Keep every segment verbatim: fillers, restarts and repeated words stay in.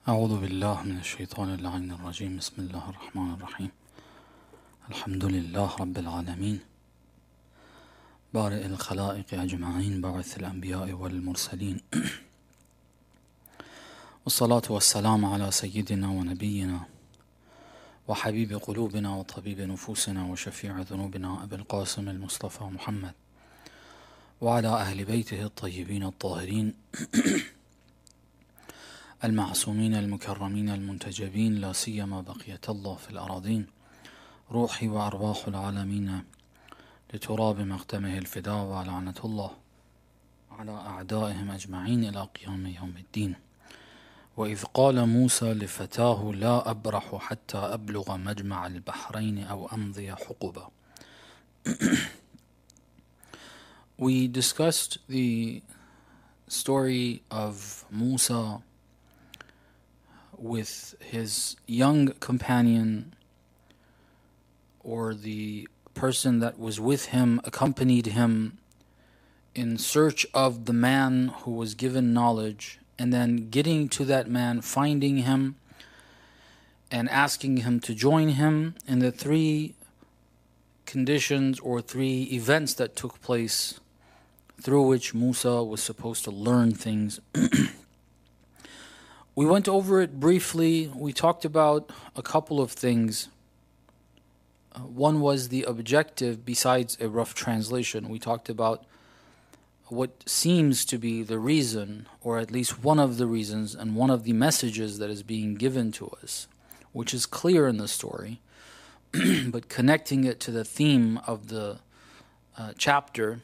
أعوذ بالله من الشيطان اللعين الرجيم. بسم الله الرحمن الرحيم. الحمد لله رب العالمين بارئ الخلائق أجمعين، باعث الأنبياء والمرسلين، والصلاة والسلام على سيدنا ونبينا وحبيب قلوبنا وطبيب نفوسنا وشفيع ذنوبنا أبي القاسم المصطفى محمد وعلى أهل بيته الطيبين الطاهرين المعصومين المكرمين المنتجبين، لا سيما بقية الله في الأراضين، روحي وأرواح العالمين لتراب مقدمه الفداء، ولعنة الله على أعدائهم أجمعين إلى قيام يوم الدين. وإذ قال موسى لفتاه لا أبرح حتى أبلغ مجمع البحرين أو أمضي حقبا. We discussed the story of Musa with his young companion, or the person that was with him, accompanied him in search of the man who was given knowledge, and then getting to that man, finding him and asking him to join him, in the three conditions or three events that took place through which Musa was supposed to learn things. We went over it briefly. We talked about a couple of things. Uh, one was the objective besides a rough translation. We talked about what seems to be the reason, or at least one of the reasons and one of the messages that is being given to us, which is clear in the story, but connecting it to the theme of the uh, chapter.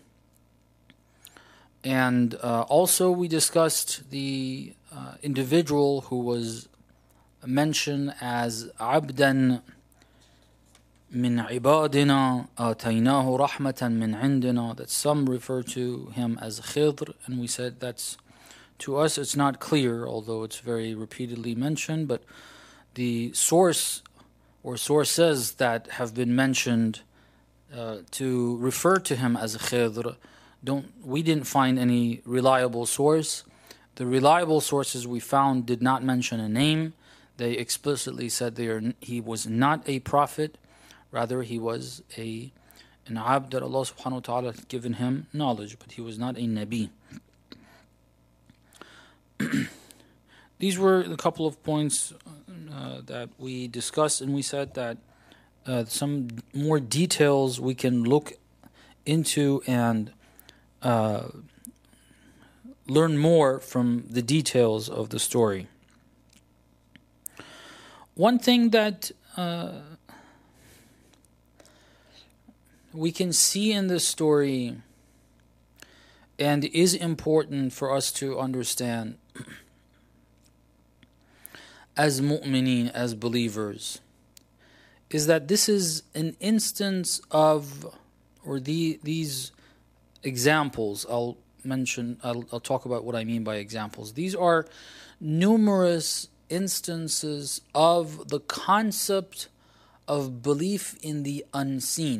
And uh, also we discussed the uh, individual who was mentioned as عبدا من عبادنا آتيناه رحمة من عندنا, that some refer to him as Khidr, and we said that's, to us it's not clear, although it's very repeatedly mentioned, but the source or sources that have been mentioned uh, to refer to him as Khidr, Don't, we didn't find any reliable source. The reliable sources we found did not mention a name. They explicitly said they are, he was not a prophet. Rather, he was a an abd that Allah subhanahu wa ta'ala had given him knowledge, but he was not a nabi. These were a couple of points uh, that we discussed, and we said that uh, some more details we can look into and Uh, learn more from the details of the story. One thing that uh, we can see in this story and is important for us to understand as mu'mineen, as believers, is that this is an instance of, or the, these examples, I'll mention, I'll, I'll talk about what I mean by examples. These are numerous instances of the concept of belief in the unseen.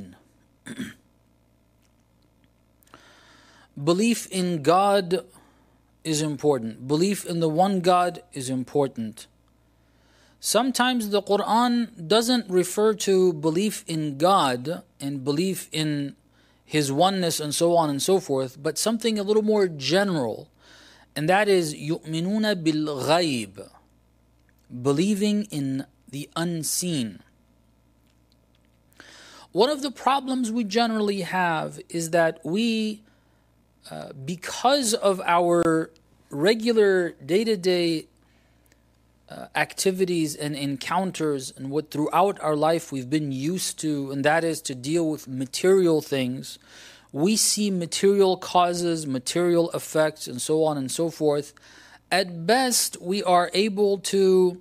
Belief in God is important. Belief in the one God is important. Sometimes the Quran doesn't refer to belief in God and belief in His oneness and so on and so forth, but something a little more general, and that is يُؤْمِنُونَ بِالْغَيْبِ, believing in the unseen. One of the problems we generally have is that we, uh, because of our regular day-to-day Uh, activities and encounters and what throughout our life we've been used to, and that is to deal with material things, we see material causes, material effects, and so on and so forth. At best, we are able to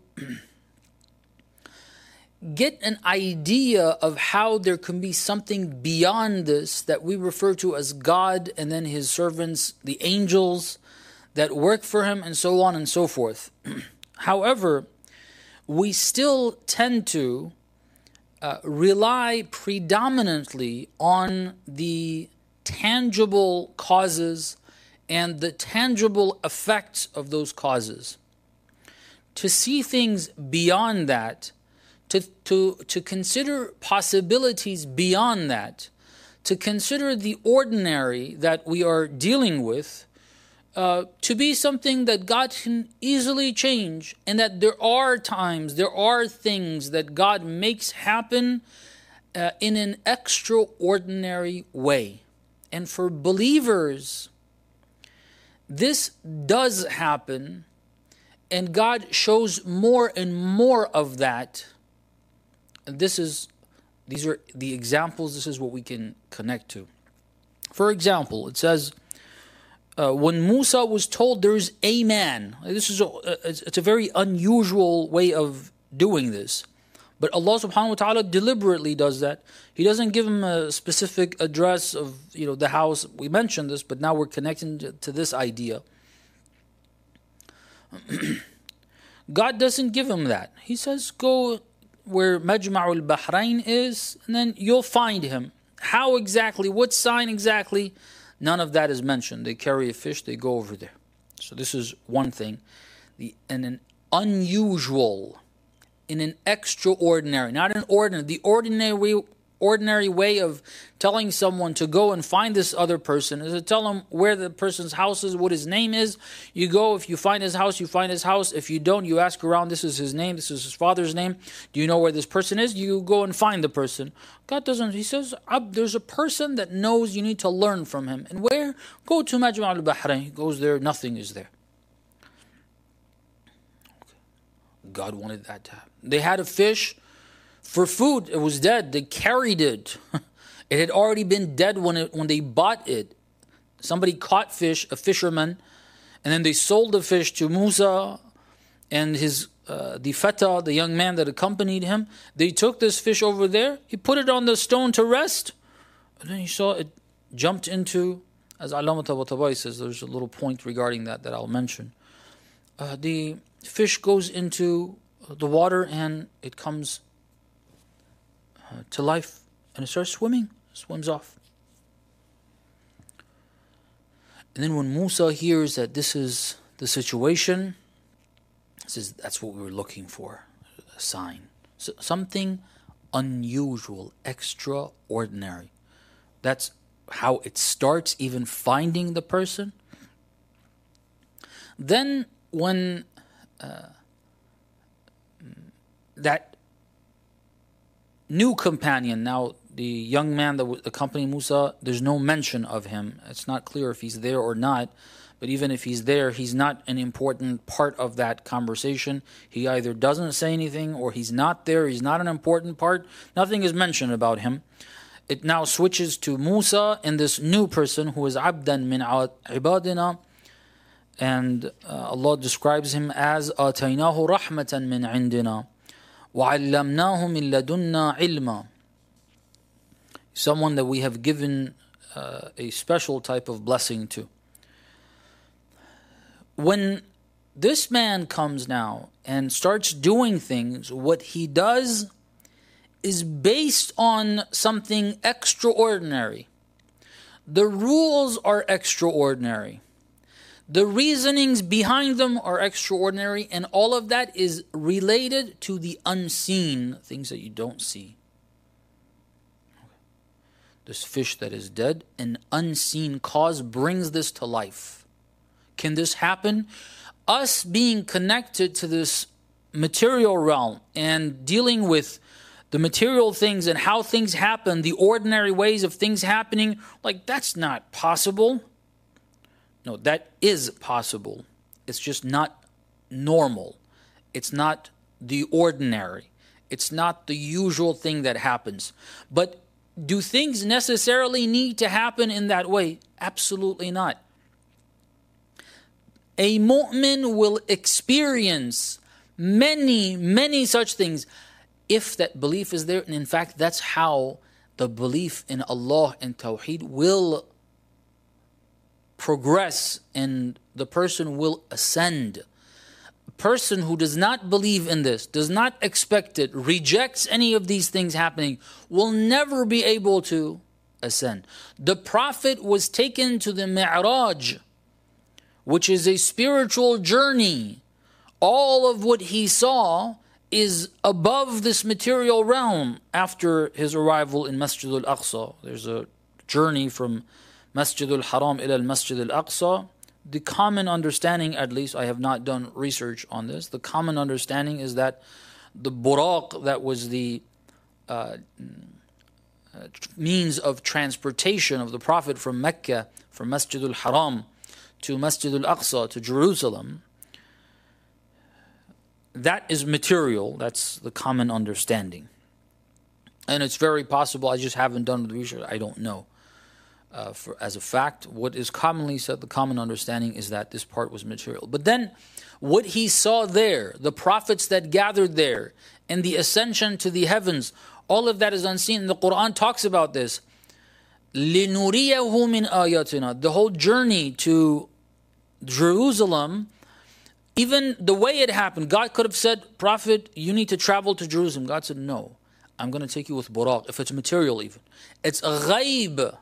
get an idea of how there can be something beyond this that we refer to as God, and then His servants, the angels that work for Him, and so on and so forth. However, we still tend to uh, rely predominantly on the tangible causes and the tangible effects of those causes. to see things beyond that, to, to, to consider possibilities beyond that, to consider the ordinary that we are dealing with uh, to be something that God can easily change, and that there are times, there are things that God makes happen uh, in an extraordinary way. And for believers, this does happen, and God shows more and more of that. And this is, these are the examples, this is what we can connect to. For example, it says, uh, when Musa was told there's a man, this is a, it's a very unusual way of doing this. But Allah subhanahu wa ta'ala deliberately does that. He doesn't give him a specific address of, you know, the house. We mentioned this, but now we're connecting to, to this idea. God doesn't give him that. He says, go where Majma'ul Bahrain is, and then you'll find him. How exactly, what sign exactly, none of that is mentioned. They carry a fish, they go over there. So this is one thing. The, and an unusual, in an extraordinary, not an ordinary, the ordinary ordinary way of telling someone to go and find this other person is to tell him where the person's house is, what his name is. You go, if you find his house, you find his house. If you don't, you ask around, this is his name, this is his father's name. Do you know where this person is? You go and find the person. God doesn't, he says, there's a person that knows, you need to learn from him. And where? Go to Majma' al-Bahrain. He goes there, nothing is there. God wanted that to happen. They had a fish for food. It was dead. They carried it. It had already been dead when it, when they bought it. Somebody caught fish, a fisherman, and then they sold the fish to Musa and his uh, the feta, the young man that accompanied him. They took this fish over there. He put it on the stone to rest, and then he saw it jumped into, as Allama Tabatabai says, there's a little point regarding that that I'll mention. Uh, the fish goes into the water and it comes uh, to life and it starts swimming, swims off. And then when Musa hears that this is the situation, he says, that's what we were looking for, a sign. So something unusual, extraordinary. That's how it starts, even finding the person. Then when uh, that new companion, now the young man that accompanied Musa, there's no mention of him. It's not clear if he's there or not. But even if he's there, he's not an important part of that conversation. He either doesn't say anything or he's not there. He's not an important part. Nothing is mentioned about him. It now switches to Musa and this new person who is abdan min ibadina. And uh, Allah describes him as آتَيْنَاهُ رَحْمَةً مِنْ عِنْدِنَا وَعَلَّمْنَاهُ مِنْ لَدُنَّا عِلْمًا. Someone that we have given uh, a special type of blessing to. When this man comes now and starts doing things, what he does is based on something extraordinary. The rules are extraordinary. The reasonings behind them are extraordinary, and all of that is related to the unseen, things that you don't see. This fish that is dead, an unseen cause brings this to life. Can this happen? Us being connected to this material realm and dealing with the material things and how things happen, the ordinary ways of things happening, like that's not possible. No, that is possible. It's just not normal. It's not the ordinary. It's not the usual thing that happens. But do things necessarily need to happen in that way? Absolutely not. A mu'min will experience many, many such things if that belief is there. And in fact, that's how the belief in Allah and Tawheed will progress and the person will ascend. A person who does not believe in this, does not expect it, rejects any of these things happening, will never be able to ascend. The Prophet was taken to the Mi'raj, which is a spiritual journey, all of what he saw is above this material realm after his arrival in Masjid al-Aqsa. There's a journey from Masjid al-Haram ila al-Masjid al-Aqsa. The common understanding, at least I have not done research on this, the common understanding is that the buraq, that was the uh, means of transportation of the Prophet from Mecca, from Masjid al-Haram to Masjid al-Aqsa, to Jerusalem, that is material. That's the common understanding. And it's very possible, I just haven't done the research, I don't know. Uh, for, as a fact, what is commonly said, the common understanding is that this part was material. But then, what he saw there, the prophets that gathered there, and the ascension to the heavens, all of that is unseen. And the Quran talks about this. لِنُرِيَهُ مِنْ آيَاتِنَا. The whole journey to Jerusalem, even the way it happened, God could have said, Prophet, you need to travel to Jerusalem. God said, no, I'm going to take you with buraq, if it's material even. It's a ghaib.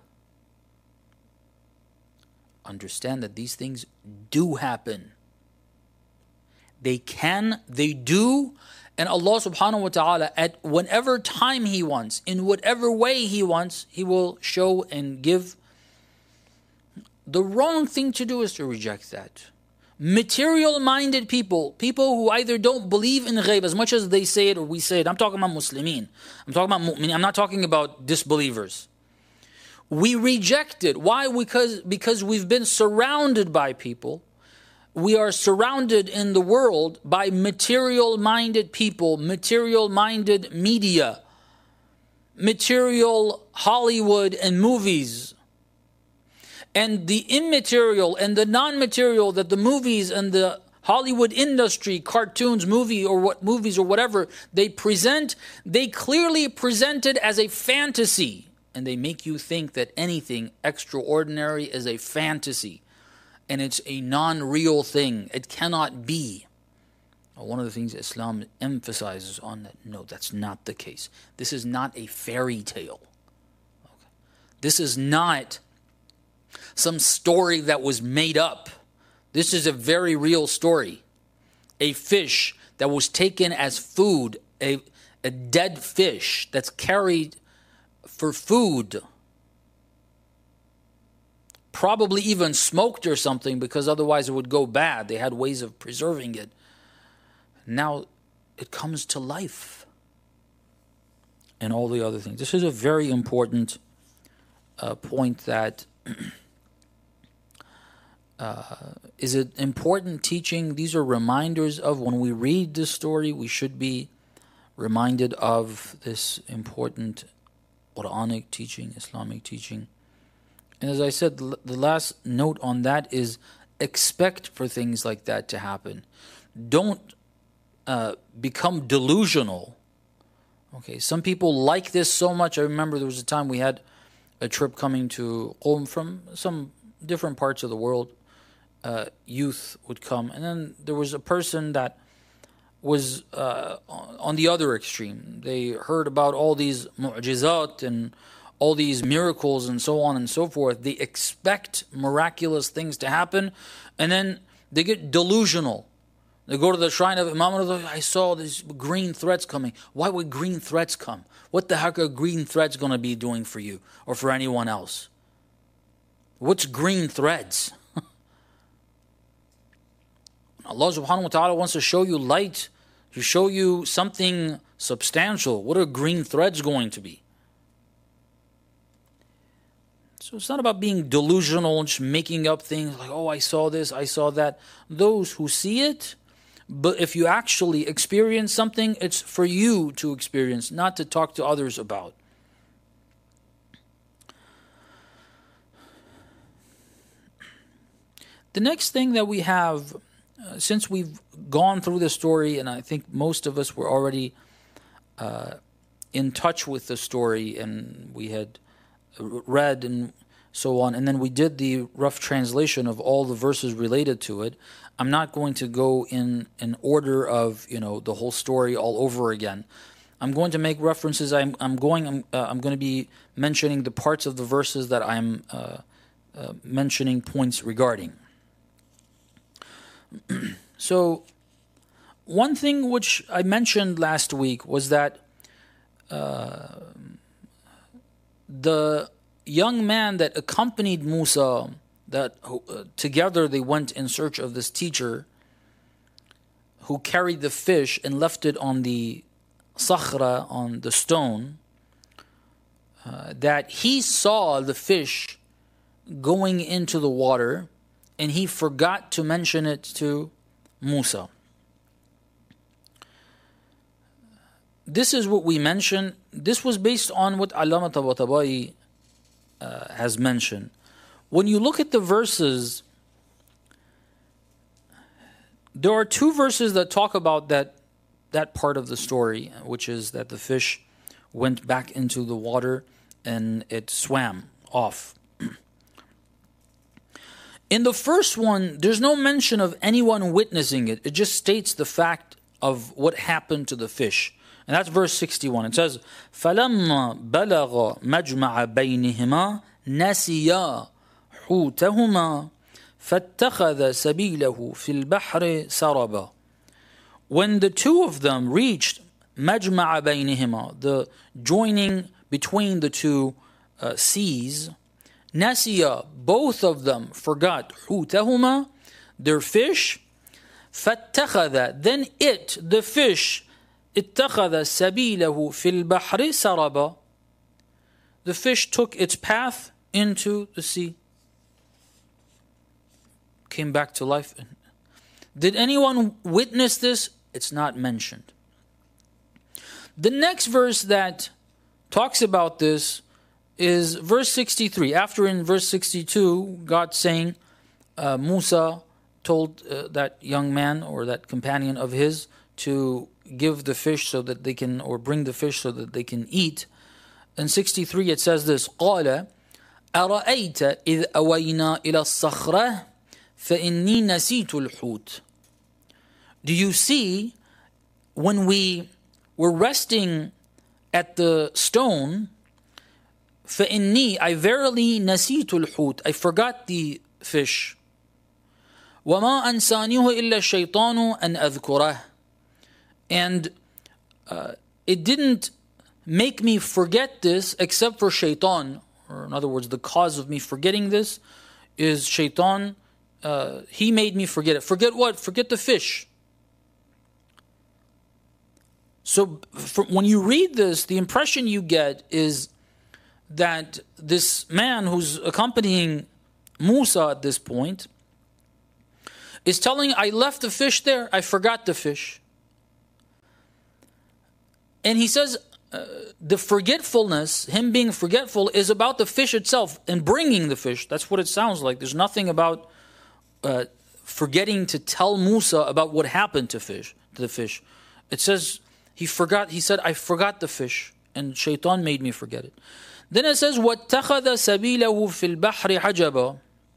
Understand that these things do happen. They can, they do, and Allah subhanahu wa ta'ala, at whenever time He wants, in whatever way He wants, He will show and give. The wrong thing to do is to reject that. Material-minded people, people who either don't believe in ghaib as much as they say it or we say it. I'm talking about Muslimin. I'm talking about mu'min. I'm not talking about disbelievers. We reject it. Why? Because, because we've been surrounded by people. We are surrounded in the world by material-minded people, material-minded media, material Hollywood and movies. And the immaterial and the non-material that the movies and the Hollywood industry, cartoons, movie or what movies or whatever they present, they clearly present it as a fantasy. And they make you think that anything extraordinary is a fantasy. And it's a non-real thing. It cannot be. One of the things Islam emphasizes on that, no, that's not the case. This is not a fairy tale. Okay. This is not some story that was made up. This is a very real story. A fish that was taken as food, a, a dead fish that's carried for food, probably even smoked or something, because otherwise it would go bad. They had ways of preserving it. Now it comes to life and all the other things. This is a very important uh, point that uh, is it important teaching. These are reminders of when we read this story, we should be reminded of this important Quranic teaching, Islamic teaching. And as I said, the last note on that is expect for things like that to happen. Don't uh, become delusional. Okay, some people like this so much. I remember there was a time we had a trip coming to Qom from some different parts of the world. Uh, youth would come, and then there was a person that was uh, on the other extreme. They heard about all these mu'jizat and all these miracles and so on and so forth. They expect miraculous things to happen, and then they get delusional. They go to the shrine of Imam al-Ghazali. I saw these green threads coming. Why would green threads come? What the heck are green threads going to be doing for you or for anyone else? What's green threads? Allah subhanahu wa ta'ala wants to show you light, to show you something substantial. What are green threads going to be? So it's not about being delusional and just making up things like, oh, I saw this, I saw that. Those who see it, but if you actually experience something, it's for you to experience, not to talk to others about. The next thing that we have, uh, since we've gone through the story, and I think most of us were already uh, in touch with the story, and we had read and so on, and then we did the rough translation of all the verses related to it. I'm not going to go in an order of, you know, the whole story all over again. I'm going to make references. I'm, I'm going. I'm, uh, I'm going to be mentioning the parts of the verses that I'm uh, uh, mentioning points regarding. So, one thing which I mentioned last week was that uh, the young man that accompanied Musa, that uh, together they went in search of this teacher who carried the fish and left it on the sakhra, on the stone, uh, that he saw the fish going into the water and he forgot to mention it to Musa. This is what we mentioned. This was based on what Allama Tabatabai uh, has mentioned. When you look at the verses, there are two verses that talk about that that part of the story, which is that the fish went back into the water and it swam off. In the first one, there's no mention of anyone witnessing it. It just states the fact of what happened to the fish. And that's verse sixty-one. It says, فَلَمَّا بَلَغَ مَجْمَعَ بَيْنِهِمَا نَسِيَا حُوتَهُمَا فَاتَّخَذَ سَبِيلَهُ فِي الْبَحْرِ سَرَبًا. When the two of them reached مَجْمَعَ بَيْنِهِمَا, the joining between the two uh, seas, نَسِيَا, both of them forgot حُوتَهُمَا, their fish, فَاتَّخَذَ, then it, the fish, اتخذ سبيله في البحر سربا, the fish took its path into the sea, came back to life. Did anyone witness this? It's not mentioned. The next verse that talks about this is verse sixty-three. After in verse sixty-two, God saying, uh, Musa told uh, that young man or that companion of his to give the fish so that they can, or bring the fish so that they can eat. In sixty-three it says this, قال أرأيت إذ أوينا إلى الصخرة فإني نسيت الحوت. Do you see when we were resting at the stone, فإني, I verily نسيت الحوت, I forgot the fish. وما أنسانيه إلا الشيطان أن أذكره. And uh, it didn't make me forget this except for shaitan. Or in other words, the cause of me forgetting this is shaitan. Uh, he made me forget it. Forget what? Forget the fish. So for, when you read this, the impression you get is that this man who's accompanying Musa at this point is telling, I left the fish there, I forgot the fish. And he says uh, the forgetfulness, him being forgetful, is about the fish itself and bringing the fish. That's what it sounds like. There's nothing about uh, forgetting to tell Musa about what happened to fish, to the fish. It says he forgot. He said, I forgot the fish, and shaitan made me forget it. Then it says, وَاتَّخَذَ سَبِيلَهُ فِي الْبَحْرِ عَجَبًا.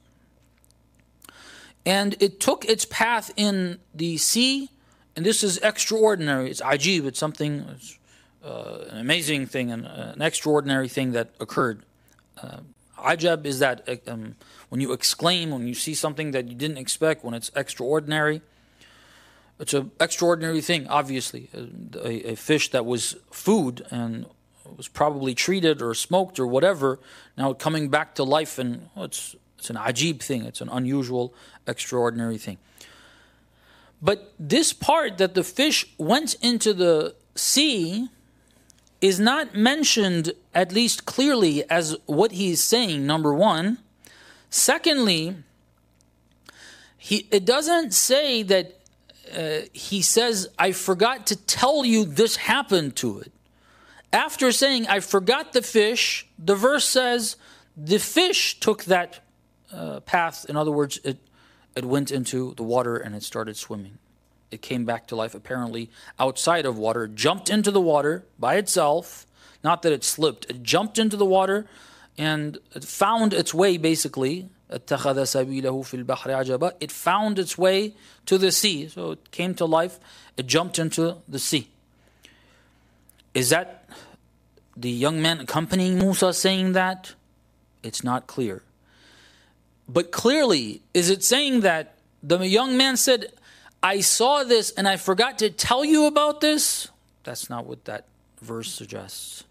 And it took its path in the sea. And this is extraordinary. It's ajib. It's something, it's, uh, an amazing thing, and uh, an extraordinary thing that occurred. Uh, ajab is that um, when you exclaim, when you see something that you didn't expect, when it's extraordinary. It's an extraordinary thing, obviously. A, a fish that was food and was probably treated or smoked or whatever, now coming back to life, and well, it's, it's an ajib thing. It's an unusual, extraordinary thing. But this part that the fish went into the sea is not mentioned, at least clearly, as what he's saying, number one. Secondly, he it doesn't say that uh, he says, I forgot to tell you this happened to it. After saying, I forgot the fish, the verse says, the fish took that uh, path. In other words, it It went into the water and it started swimming. It came back to life apparently outside of water, jumped into the water by itself. Not that it slipped. It jumped into the water and it found its way basically. اتخذ سبيله في البحر عجبا. It found its way to the sea. So it came to life. It jumped into the sea. Is that the young man accompanying Musa saying that? It's not clear. But clearly, is it saying that the young man said, I saw this and I forgot to tell you about this, that's not what that verse suggests.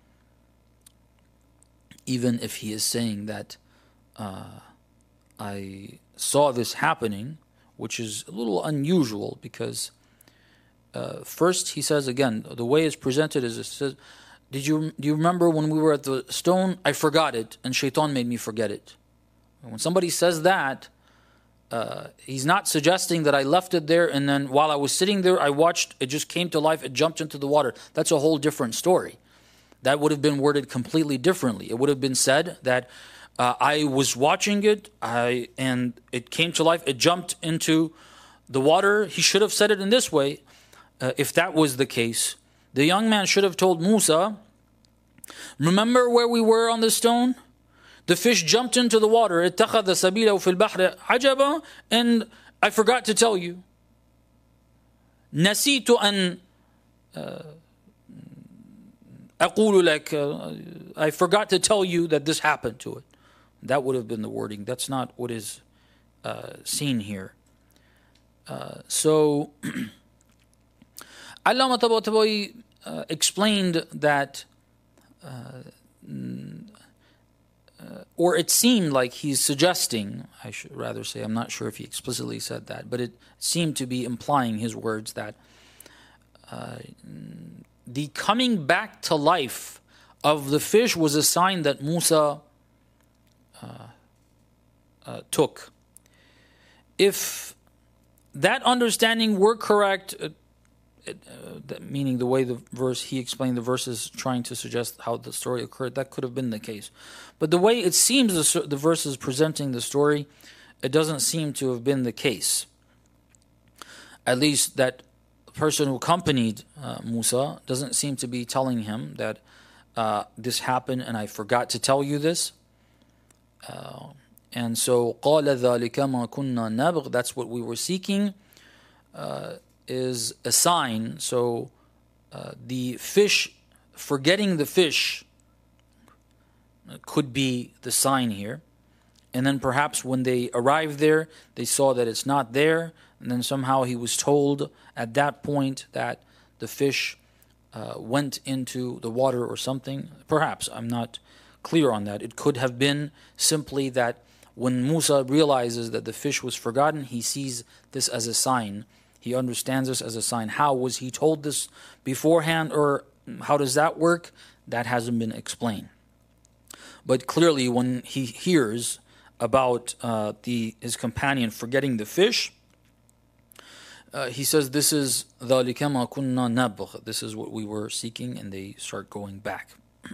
Even if he is saying that uh, I saw this happening, which is a little unusual because uh, first he says, again, the way it's presented is it says, Did you do you remember when we were at the stone? I forgot it, and shaitan made me forget it. When somebody says that, uh, he's not suggesting that I left it there, and then while I was sitting there, I watched, it just came to life, it jumped into the water. That's a whole different story. That would have been worded completely differently. It would have been said that uh, I was watching it, I and it came to life, it jumped into the water. He should have said it in this way, uh, if that was the case. The young man should have told Musa, remember where we were on the stone? The fish jumped into the water, اتخذ سبيله في البحر عجبا, and I forgot to tell you. نسيت أن أقول لك, I forgot to tell you that this happened to it. That would have been the wording. That's not what is uh, seen here. Uh, so, Allama Tabatabai uh, explained that, uh, uh, or it seemed like he's suggesting, I should rather say, I'm not sure if he explicitly said that, but it seemed to be implying his words that uh, the coming back to life of the fish was a sign that Musa uh, uh, took. If that understanding were correct, uh, it, uh, meaning the way the verse, he explained the verse is trying to suggest how the story occurred, that could have been the case. But the way it seems the, the verse is presenting the story, it doesn't seem to have been the case. At least that person who accompanied uh, Musa doesn't seem to be telling him that uh, this happened and I forgot to tell you this. Uh, and so, قَالَ ذَلِكَ مَا كُنَّا نَبْغِ, that's what we were seeking, uh, is a sign. So, uh, the fish, forgetting the fish could be the sign here. And then perhaps when they arrived there, they saw that it's not there. And then somehow he was told at that point that the fish uh, went into the water or something. Perhaps, I'm not clear on that. It could have been simply that when Musa realizes that the fish was forgotten, he sees this as a sign. He understands this as a sign. How was he told this beforehand, or how does that work? That hasn't been explained. But clearly when he hears about uh, the his companion forgetting the fish, uh, he says, this is ذَلِكَ مَا كُنَّا نَبْغِ, this is what we were seeking, and they start going back.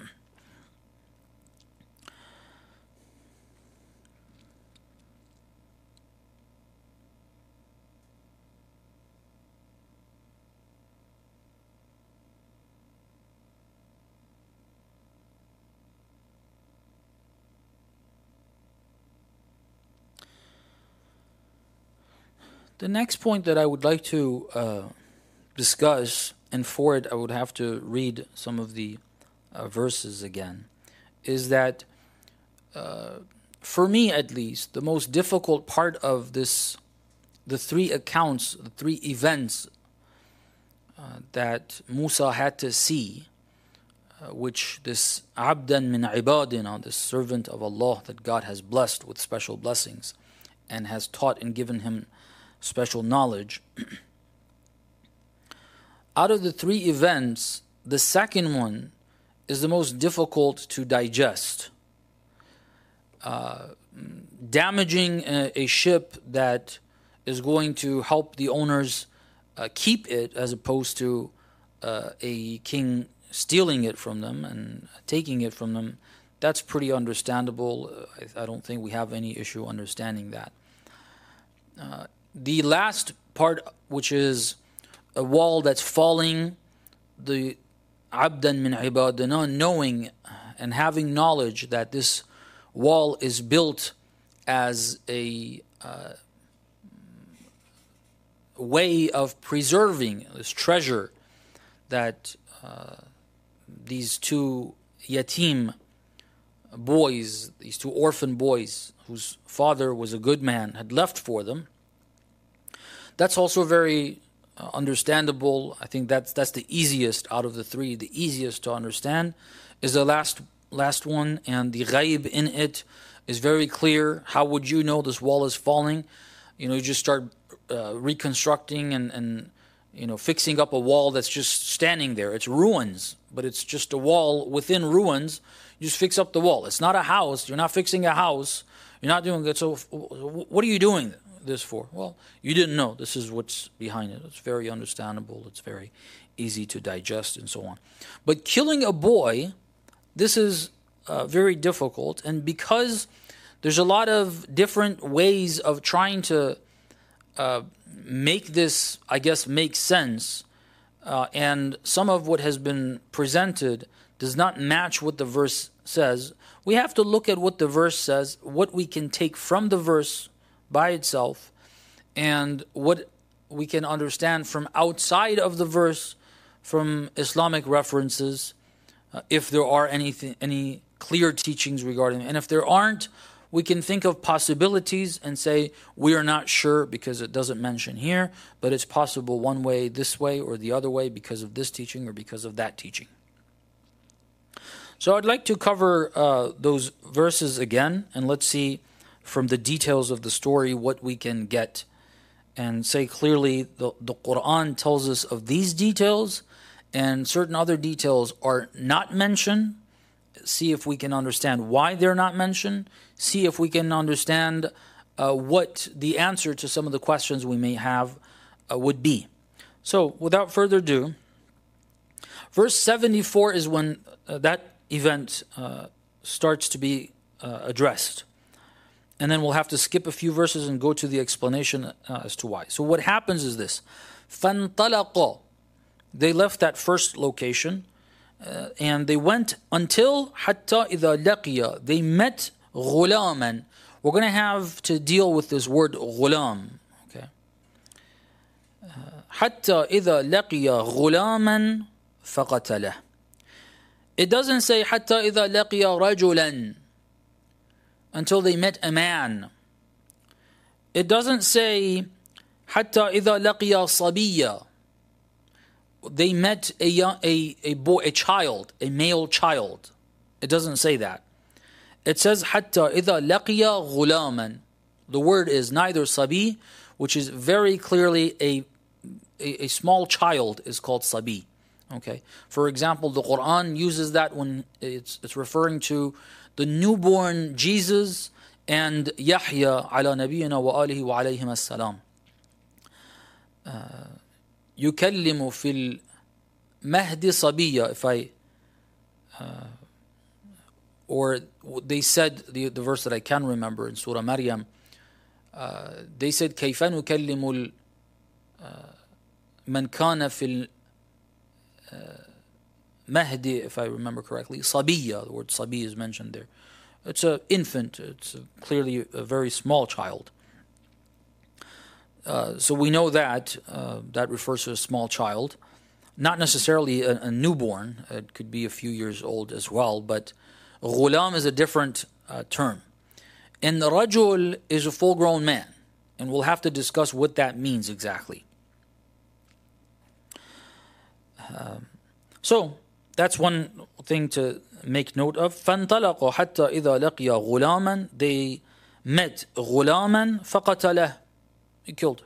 The next point that I would like to uh, discuss, and for it I would have to read some of the uh, verses again, is that uh, for me at least, the most difficult part of this, the three accounts, the three events uh, that Musa had to see, uh, which this abdan min ibadina, this servant of Allah that God has blessed with special blessings and has taught and given him special knowledge. Out of the three events, the second one is the most difficult to digest. Uh, damaging a, a ship that is going to help the owners uh, keep it, as opposed to uh, a king stealing it from them and taking it from them, that's pretty understandable. I, I don't think we have any issue understanding that. Uh, The last part, which is a wall that's falling, the abdan min ibadina, knowing and having knowledge that this wall is built as a uh, way of preserving this treasure that uh, these two yatim boys, these two orphan boys, whose father was a good man, had left for them. That's also very uh, understandable. I think that's that's the easiest out of the three. The easiest to understand is the last last one, and the ghaib in it is very clear. How would you know this wall is falling? You know, you just start uh, reconstructing and, and you know fixing up a wall that's just standing there. It's ruins, but it's just a wall within ruins. You just fix up the wall. It's not a house. You're not fixing a house. You're not doing it. So what are you doing this for? Well, you didn't know. This is what's behind it. It's very understandable. It's very easy to digest and so on. But killing a boy, this is uh, very difficult. And because there's a lot of different ways of trying to uh, make this, I guess, make sense, uh, and some of what has been presented does not match what the verse says, we have to look at what the verse says, what we can take from the verse by itself, and what we can understand from outside of the verse, from Islamic references, uh, if there are anything, any clear teachings regarding it. And if there aren't, we can think of possibilities and say, we are not sure because it doesn't mention here, but it's possible one way, this way, or the other way because of this teaching or because of that teaching. So I'd like to cover uh, those verses again, and let's see from the details of the story what we can get, and say clearly the, the Quran tells us of these details, and certain other details are not mentioned. See if we can understand why they're not mentioned. See if we can understand uh, what the answer to some of the questions we may have uh, would be. So without further ado, verse seventy-four is when uh, that event uh, starts to be uh, addressed. And then we'll have to skip a few verses and go to the explanation uh, as to why. So what happens is this. فَانْطَلَقَا, they left that first location uh, and they went until حَتَّى إِذَا لَقِيَا, they met غُلَامًا. We're going to have to deal with this word غُلَام. Okay. Uh, حَتَّى إِذَا لَقِيَا غُلَامًا فَقَتَلَهُ. It doesn't say حَتَّى إِذَا لَقِيَ رَجُلًا, until they met a man. It doesn't say حَتَّى إِذَا لَقِيَ صَبِيًّا, they met a, young, a, a boy, a child, a male child. It doesn't say that. It says حَتَّى إِذَا لَقِيَ غُلَامًا. The word is neither sabi, which is very clearly a, a, a small child is called sabi. Okay. For example, the Quran uses that when it's it's referring to the newborn Jesus and Yahya ala nabiyyina wa alihi wa alayhim as-salam. يُكَلِّمُ فِي الْمَهْدِ صَبِيًّا, if I uh, or they said the, the verse that I can remember in Surah Maryam, uh, they said كَيْفَ نُكَلِّمُ مَنْ كَانَ فِي Mahdi, if I remember correctly, Sabiya, the word Sabi is mentioned there. It's an infant, it's a, clearly a very small child. Uh, so we know that, uh, that refers to a small child. Not necessarily a, a newborn, it could be a few years old as well, but ghulam is a different uh, term. And the rajul is a full-grown man, and we'll have to discuss what that means exactly. Uh, so, that's one thing to make note of. فَانْطَلَقُوا حَتَّى إِذَا لَقِيَ غُلَامًا, they met غُلَامًا فَقَتَلَهُ, he killed.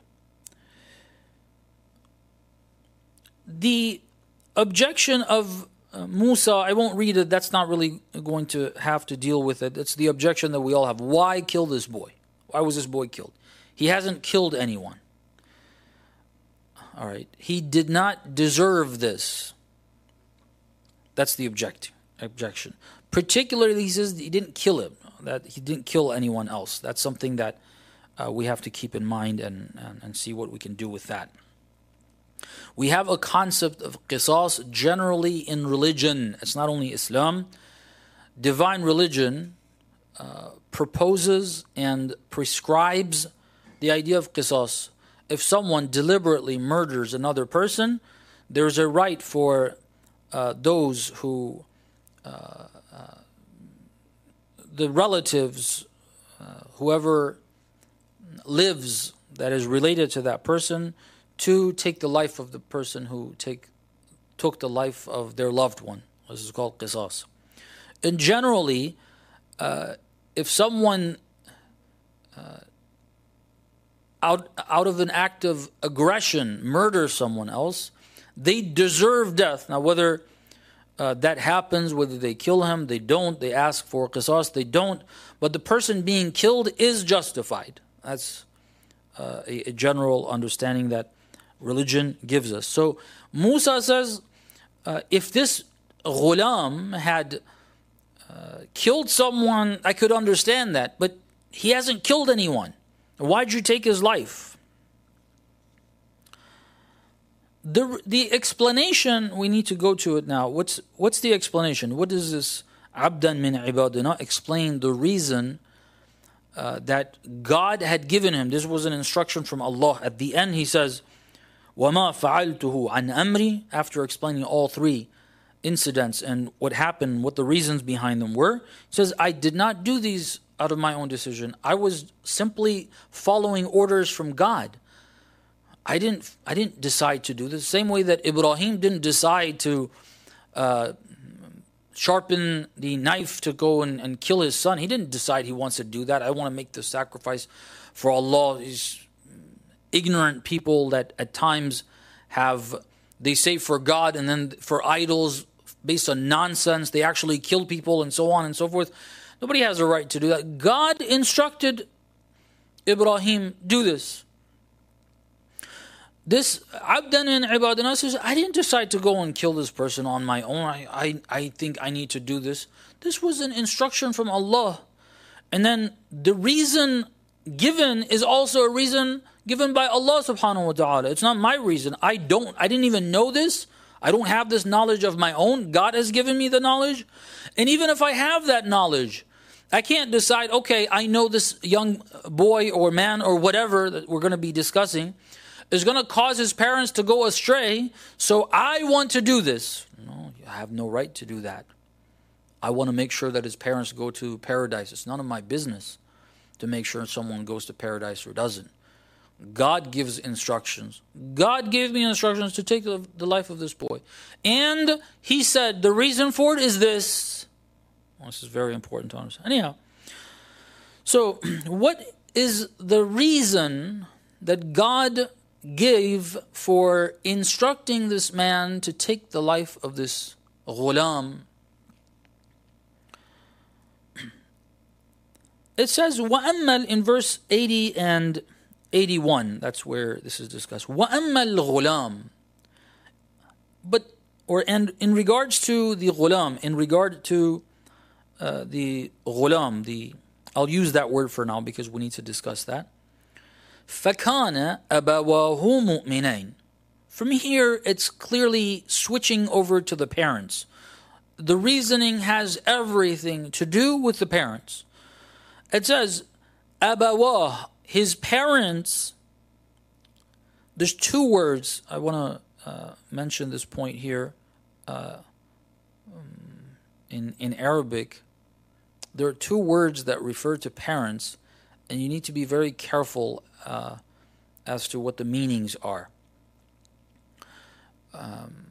The objection of uh, Musa, I won't read it, that's not really going to have to deal with it. It's the objection that we all have. Why kill this boy? Why was this boy killed? He hasn't killed anyone. All right. He did not deserve this. That's the object, objection. Particularly, he says he didn't kill him, that he didn't kill anyone else. That's something that uh, we have to keep in mind and, and, and see what we can do with that. We have a concept of qisas generally in religion. It's not only Islam. Divine religion uh, proposes and prescribes the idea of qisas. If someone deliberately murders another person, there's a right for uh, those who, uh, uh, the relatives, uh, whoever lives, that is related to that person to take the life of the person who take took the life of their loved one. This is called qisas. And generally, uh, if someone uh, out out of an act of aggression murders someone else, they deserve death. Now, whether uh, that happens, whether they kill him, they don't, they ask for qisas, they don't, but the person being killed is justified. That's uh, a, a general understanding that religion gives us. So Musa says, uh, if this ghulam had uh, killed someone, I could understand that, but he hasn't killed anyone. Why'd you take his life? The the explanation, we need to go to it now. What's what's the explanation? What does this abdan min ibadina explain the reason uh, that God had given him? This was an instruction from Allah. At the end he says, وَمَا فَعَلْتُهُ عَنْ أَمْرِي, after explaining all three incidents and what happened, what the reasons behind them were. He says, I did not do these out of my own decision. I was simply following orders from God. I didn't I didn't decide to do this. Same way that Ibrahim didn't decide to uh, sharpen the knife to go and, and kill his son. He didn't decide he wants to do that. I want to make the sacrifice for Allah. These ignorant people that at times have, they say for God and then for idols based on nonsense. They actually kill people and so on and so forth. Nobody has a right to do that. God instructed Ibrahim, do this. This abdan in ibadina says, I didn't decide to go and kill this person on my own. I, I, I think I need to do this. This was an instruction from Allah. And then the reason given is also a reason given by Allah subhanahu wa ta'ala. It's not my reason. I don't, I didn't even know this. I don't have this knowledge of my own. God has given me the knowledge. And even if I have that knowledge, I can't decide, okay, I know this young boy or man or whatever that we're going to be discussing is going to cause his parents to go astray, so I want to do this. No, you have no right to do that. I want to make sure that his parents go to paradise. It's none of my business to make sure someone goes to paradise or doesn't. God gives instructions. God gave me instructions to take the, the life of this boy. And he said, the reason for it is this. Well, this is very important to understand. Anyhow, so what is the reason that God gave for instructing this man to take the life of this ghulam? It says, وَأَمَّا in verse eighty and eighty-one, that's where this is discussed. وَأَمَّا الْغُلَامِ, but, or, and in regards to the ghulam, in regard to uh, the ghulam, the, I'll use that word for now because we need to discuss that. فَكَانَ أَبَوَاهُ مُؤْمِنَيْنِ. From here, it's clearly switching over to the parents. The reasoning has everything to do with the parents. It says, أَبَوَاهُ, his parents. There's two words. I want to uh, mention this point here. Uh, in, in Arabic, there are two words that refer to parents, and you need to be very careful uh, as to what the meanings are. Um,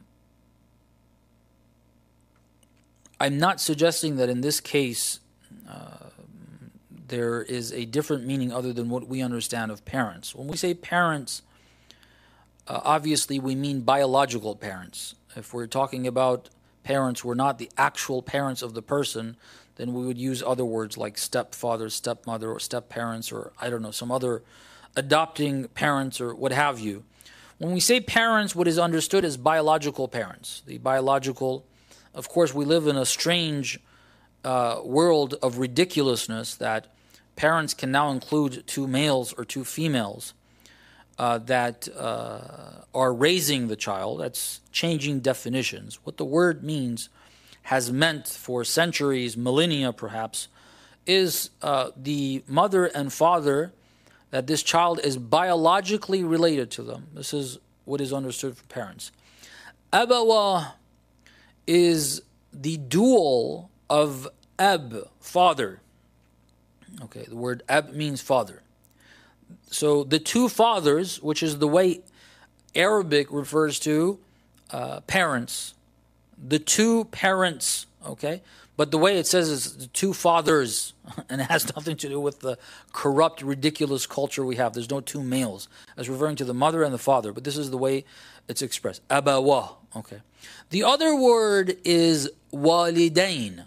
I'm not suggesting that in this case uh, there is a different meaning other than what we understand of parents. When we say parents, uh, obviously we mean biological parents. If we're talking about parents who are not the actual parents of the person, then we would use other words like stepfather, stepmother, or step-parents, or I don't know, some other adopting parents or what have you. When we say parents, what is understood as biological parents. The biological, of course, we live in a strange uh, world of ridiculousness that parents can now include two males or two females uh, that uh, are raising the child. That's changing definitions. What the word means, has meant for centuries, millennia perhaps, is uh, the mother and father, that this child is biologically related to them. This is what is understood for parents. Abawa is the dual of ab, father. Okay, the word ab means father. so the two fathers, which is the way Arabic refers to uh, parents, the two parents, okay? But the way it says is the two fathers, and it has nothing to do with the corrupt, ridiculous culture we have. There's no two males. It's referring to the mother and the father, but this is the way it's expressed. Abawa, okay? The other word is walidain.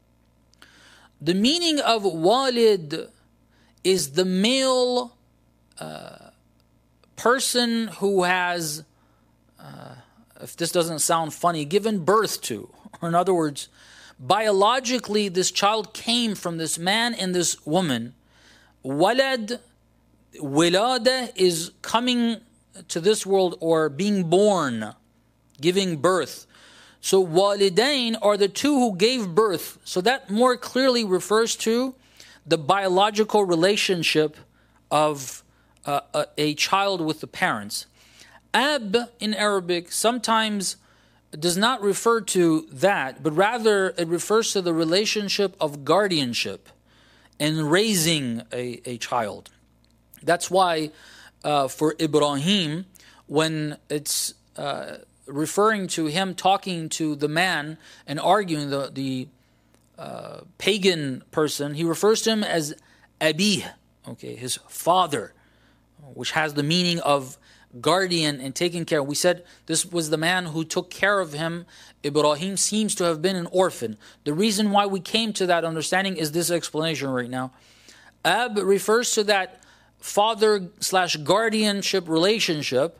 The meaning of walid is the male uh, person who has, uh, if this doesn't sound funny, given birth to. Or in other words, biologically this child came from this man and this woman. Walad, wilada is coming to this world or being born, giving birth. So walidain are the two who gave birth. So that more clearly refers to the biological relationship of uh, a, a child with the parents. Ab in Arabic sometimes does not refer to that, but rather it refers to the relationship of guardianship in raising a, a child. That's why uh, for Ibrahim, when it's uh, referring to him talking to the man and arguing, the, the uh, pagan person, he refers to him as Abih, okay, his father, which has the meaning of guardian and taking care. We said this was the man who took care of him. Ibrahim seems to have been an orphan. The reason why we came to that understanding is this explanation right now. Ab refers to that father slash guardianship relationship.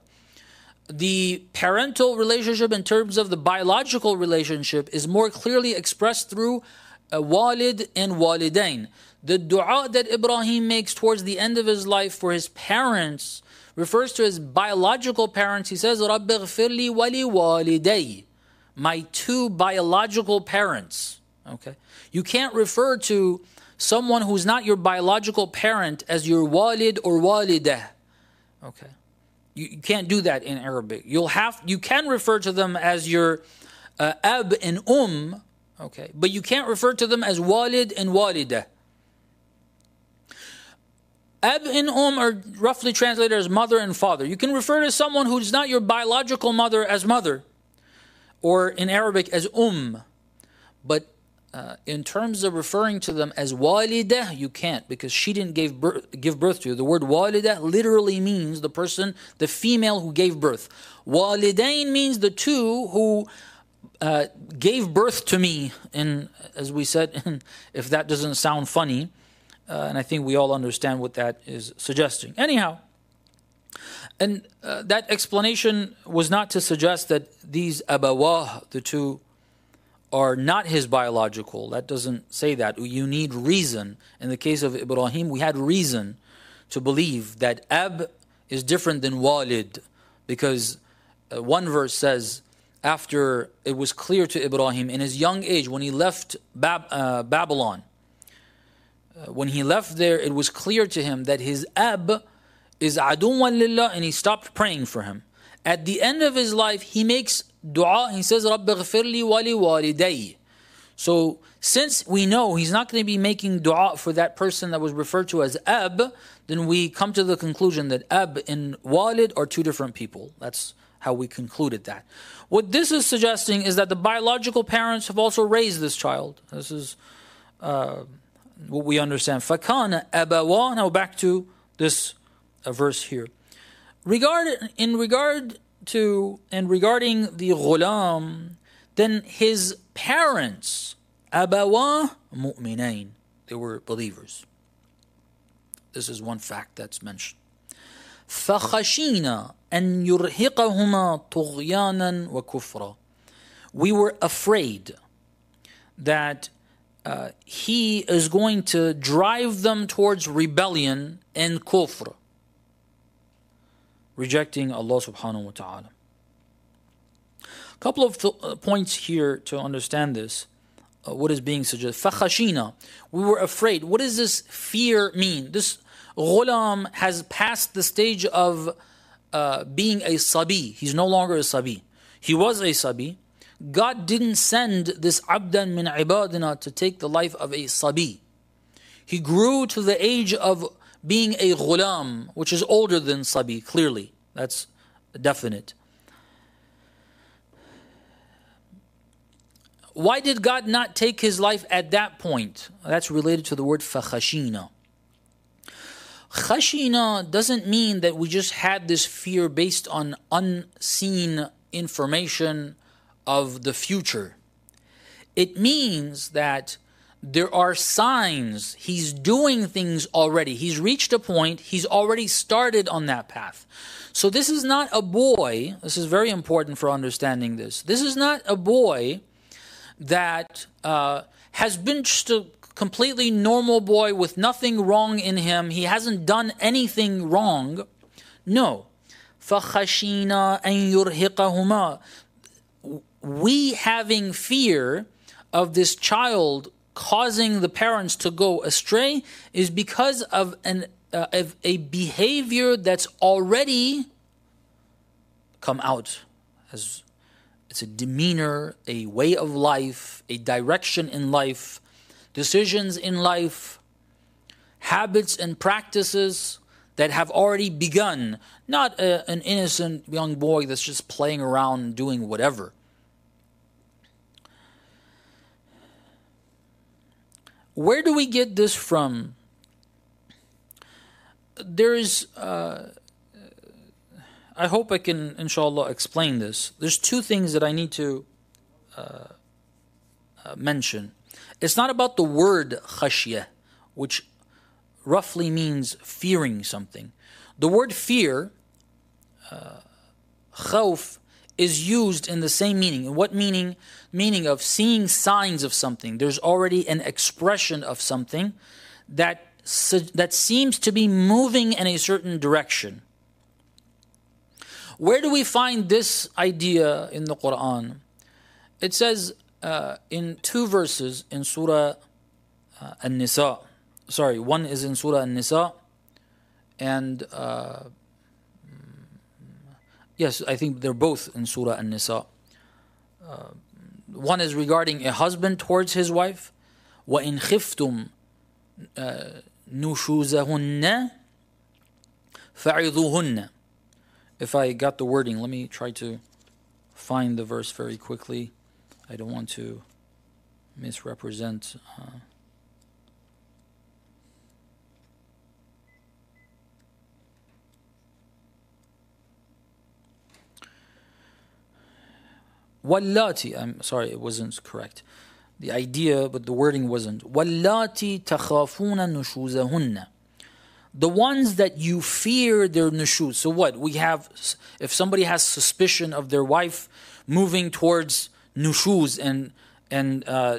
The parental relationship in terms of the biological relationship is more clearly expressed through uh, walid and walidain. The dua that Ibrahim makes towards the end of his life for his parents refers to his biological parents. He says, Rabbi ghfirli wali waliday, my two biological parents. Okay, you can't refer to someone who's not your biological parent as your walid or walidah. Okay, you, you can't do that in Arabic. You'll have you can refer to them as your uh, ab and um. Okay, but you can't refer to them as walid and walidah. Ab and um are roughly translated as mother and father. You can refer to someone who's not your biological mother as mother, or in Arabic as um. But uh, in terms of referring to them as walidah, you can't, because she didn't give birth, give birth to you. The word walidah literally means the person, the female who gave birth. Walidain means the two who uh, gave birth to me. And as we said, if that doesn't sound funny, Uh, and I think we all understand what that is suggesting. Anyhow, and uh, that explanation was not to suggest that these abawah, the two, are not his biological. That doesn't say that. You need reason. In the case of Ibrahim, we had reason to believe that ab is different than walid, because uh, one verse says, after it was clear to Ibrahim in his young age, when he left Bab- uh, Babylon, Uh, when he left there, it was clear to him that his ab is aduwan lillah, and he stopped praying for him. At the end of his life, he makes dua. He says, Rabbi ghfirli wali waliday. So since we know he's not going to be making dua for that person that was referred to as ab, then we come to the conclusion that ab and walid are two different people. That's how we concluded that. What this is suggesting is that the biological parents have also raised this child. This is Uh, what we understand. Fakana abawa. Now back to this uh, verse here. Regard in regard to and regarding the ghulam, then his parents abawa mu'minain. They were believers. This is one fact that's mentioned. فَخَشِينَا أَنْ يُرْهِقَهُمَا طُغْيَانًا وَكُفْرًا. We were afraid that Uh, he is going to drive them towards rebellion and kufr, rejecting Allah subhanahu wa ta'ala. A couple of th- uh, points here to understand this. Uh, what is being suggested? فَخَشِينَا. We were afraid. What does this fear mean? This ghulam has passed the stage of uh, being a sabi. He's no longer a sabi. He was a sabi. God didn't send this abdan min ibadina to take the life of a sabi. He grew to the age of being a ghulam, which is older than sabi, clearly. That's definite. Why did God not take his life at that point? That's related to the word fakhashina. Khashina doesn't mean that we just had this fear based on unseen information of the future. It means that there are signs. He's doing things already. He's reached a point. He's already started on that path. So this is not a boy. This is very important for understanding this. This is not a boy that uh, has been just a completely normal boy with nothing wrong in him. He hasn't done anything wrong. No. فَخَشِينَا أَن يُرْهِقَهُمَا. We having fear of this child causing the parents to go astray is because of an uh, of a behavior that's already come out. As it's a demeanor, a way of life, a direction in life, decisions in life, habits and practices that have already begun. Not a, an innocent young boy that's just playing around and doing whatever. Where do we get this from? There's, uh, I hope I can, inshallah, explain this. There's two things that I need to uh, uh, mention. It's not about the word khashya, which roughly means fearing something. The word fear, uh, khawf, is used in the same meaning. In what meaning? Meaning of seeing signs of something. There's already an expression of something that, that seems to be moving in a certain direction. Where do we find this idea in the Quran? It says uh, in two verses in Surah uh, An-Nisa. Sorry, one is in Surah An-Nisa, and uh, yes, I think they're both in Surah An-Nisa. Uh, one is regarding a husband towards his wife. وَإِنْ خِفْتُمْ نُشُوزَهُنَّ فَعِظُوهُنَّ. If I got the wording, let me try to find the verse very quickly. I don't want to misrepresent. Uh, Wallati, I'm sorry, it wasn't correct. The idea, but the wording wasn't. Wallati takhafuna nushuzahunna. The ones that you fear their nushuz. So what? We have, if somebody has suspicion of their wife moving towards nushuz and and uh,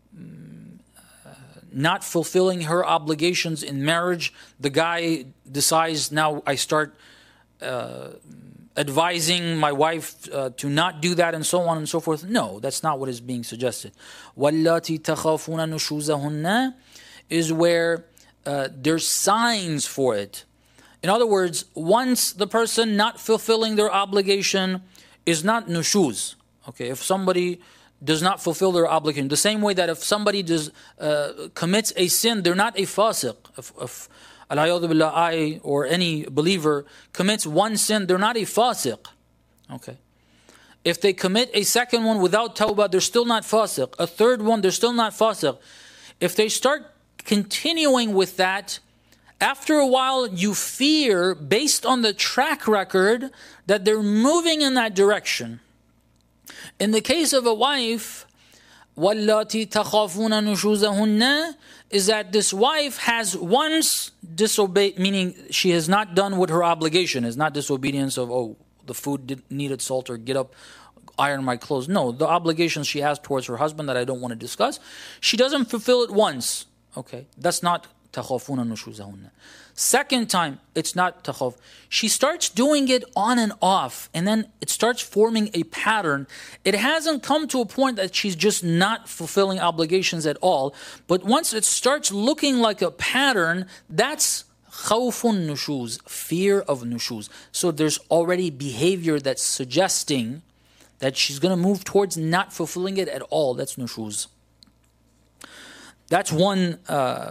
not fulfilling her obligations in marriage, the guy decides, now I start uh, advising my wife uh, to not do that and so on and so forth. No, that's not what is being suggested. وَاللَّاتِ تَخَافُونَ نُشُوزَهُنَّ is where uh, there's signs for it. In other words, once the person not fulfilling their obligation is not nushuz. Okay, if somebody does not fulfill their obligation, the same way that if somebody does uh, commits a sin, they're not a fasiq. If, if I or any believer commits one sin, they're not a fasiq. Okay. If they commit a second one without tawbah, they're still not fasiq. A third one, they're still not fasiq. If they start continuing with that, after a while you fear, based on the track record, that they're moving in that direction. In the case of a wife, وَاللَّاتِ تَخَافُونَ نُشُوزَهُنَّ is that this wife has once disobeyed, meaning she has not done what her obligation is, not disobedience of, oh, the food did, needed salt, or get up, iron my clothes. No, the obligations she has towards her husband that I don't want to discuss, she doesn't fulfill it once. Okay, that's not تَخَافُونَ نُشُوزَهُنَّ. Second time, it's not takhaf. She starts doing it on and off, and then it starts forming a pattern. It hasn't come to a point that she's just not fulfilling obligations at all, but once it starts looking like a pattern, that's khawfun nushuz, fear of nushuz. So there's already behavior that's suggesting that she's going to move towards not fulfilling it at all. That's nushuz. That's one uh,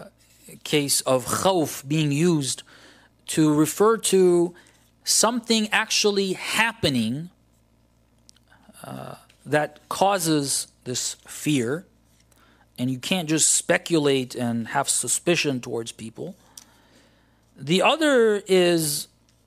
case of khawf being used to refer to something actually happening uh, that causes this fear, and you can't just speculate and have suspicion towards people. The other is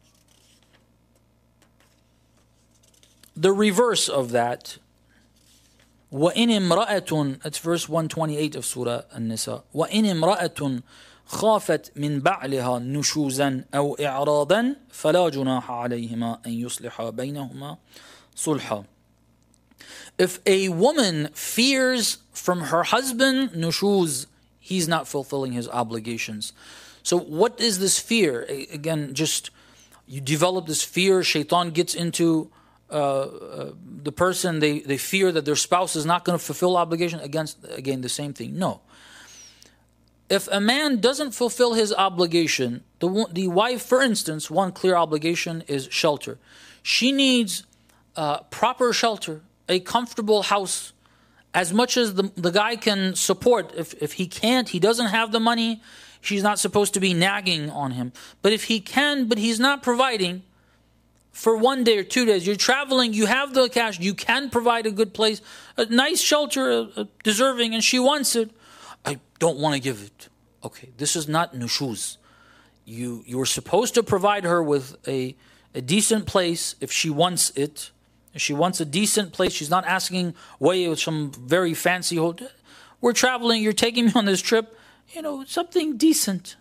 the reverse of that. وَإِنِ امْرَأَةٌ, that's verse one twenty-eight of Surah An-Nisa. وَإِنِ امْرَأَةٌ خافت من بعلها نشوزا أو إعراضا فلا جناح عليهما أن يصلحا بينهما صلحا. If a woman fears from her husband nushuz, he's not fulfilling his obligations. So what is this fear? Again, just you develop this fear, shaitan gets into uh, uh, the person, they, they fear that their spouse is not going to fulfill obligation. Against, again, the same thing. No. If a man doesn't fulfill his obligation, the, the wife, for instance, one clear obligation is shelter. She needs uh, proper shelter, a comfortable house, as much as the, the guy can support. If, if he can't, he doesn't have the money, she's not supposed to be nagging on him. But if he can, but he's not providing for one day or two days, you're traveling, you have the cash, you can provide a good place, a nice shelter, uh, deserving, and she wants it. I don't want to give it. Okay, this is not nushuz. You you were supposed to provide her with a, a decent place if she wants it. If she wants a decent place, she's not asking way with some very fancy hotel. We're traveling, you're taking me on this trip, you know, something decent.